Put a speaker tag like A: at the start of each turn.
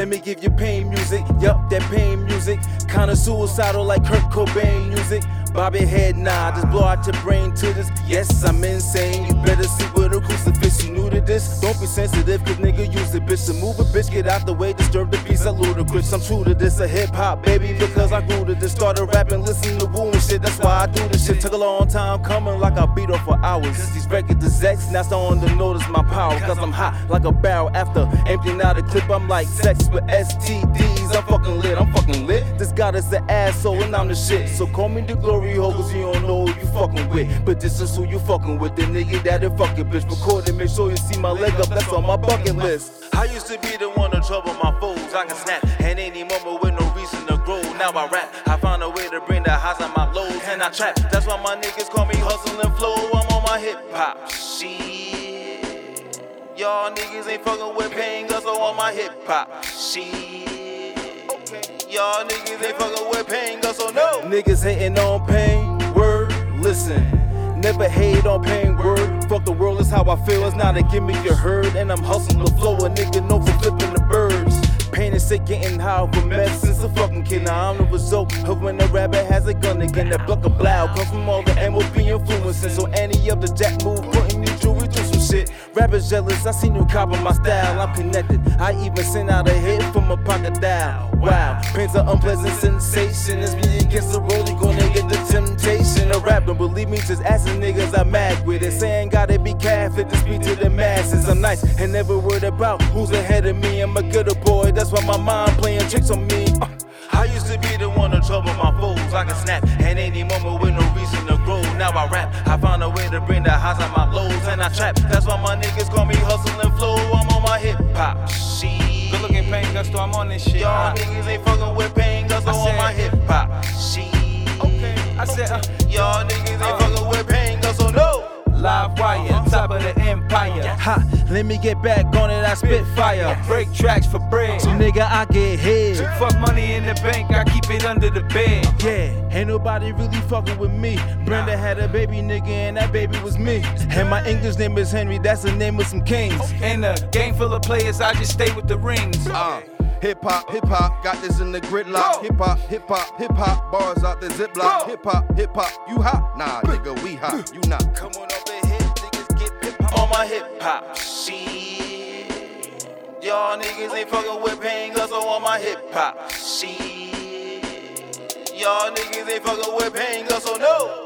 A: Let me give you pain music, yup, that pain music. Kinda suicidal like Kurt Cobain music. Bob your head, nah, just blow out your brain to this. Yes, I'm insane, you better see with a crucifix. You new to this? Don't be sensitive, cause nigga use it, bitch. To move a bitch, get out the way, disturb the peace of ludicrous. I'm true to this, a hip-hop baby, because I grew to this. Started rapping, listening to Woo and shit, that's why I do this shit. Took a long time coming, like I beat off for hours. These records is X, now starting to notice my power. Cause I'm hot like a barrel after emptying out a clip. I'm like sex with STDs, I'm fucking lit. This God is an asshole and I'm the shit. So call me the glory hole, cause you don't know who you fucking with. But this is who you fucking with, the nigga that'll fuck your bitch. Record it, make sure you see my leg up, that's on my bucket list. I used to be the one to trouble my foes. I can snap at any moment with no reason to grow. Now I rap, I found a way to bring the highs on my lows. And I trap, that's why my niggas call me hustle and flow. I'm on my hip hop shit. Y'all niggas ain't fucking with Pain Gus, so on my hip hop shit. Y'all niggas ain't fucking with Pain Gus, so no. Niggas hating on Pain, word, listen. Never hate on Pain, word. Fuck the world, is how I feel. It's not a gimmick, you heard. And I'm hustling the flow, a nigga known for flipping the birds. Pain is sick, getting high for meth since a fucking kid. Now I'm the result of when the rabbit has a gun again. That buck of blow comes from all the MOB influences. So any of the jack move, putting you jewelry through some shit. Rappers jealous, I seen you copy my style. I'm connected, I even sent out a hit from a pocket dial. Wow, Pain's an unpleasant sensation. It's me against the road, you gonna get the temptation to rap. Don't believe me, just asking niggas I'm mad with it. Saying gotta be Catholic to speak to the masses. I'm nice and never worried about who's ahead of me. I'm a good boy, that's why my mind playing tricks on me. I used to be the one to trouble my foes. I can snap at any moment with no reason to grow. Now I rap, I found a way to bring the highs on my lows. And I trap, that's why my niggas call me hustle and flow. I'm on my hip hop shit.
B: Good looking Pain Gus, so I'm on this shit.
A: Y'all niggas ain't fucking with Pain Gus, so on my hip hop shit.
B: Okay, I said,
A: y'all niggas ain't fucking with Pain Gus, so no.
B: Live wire, top of the empire.
A: Ha, let me get back on it, I spit fire.
B: Break tracks for bread.
A: So nigga, I get head.
B: Fuck money in the bank, I keep it under the bed.
A: Yeah, ain't nobody really fucking with me. Brenda had a baby nigga and that baby was me. And my English name is Henry, that's the name of some kings.
B: In a game full of players, I just stay with the rings.
C: Hip hop, got this in the gridlock. Hip hop, bars out the ziplock. Hip hop, you hot? Nah, nigga, we hot, you not.
A: Come on over here, niggas get hip hop on my hip hop shit. Y'all niggas ain't fucking with Pain Gus, so on my hip hop shit. Y'all niggas ain't fucking with Pain Gus, so no.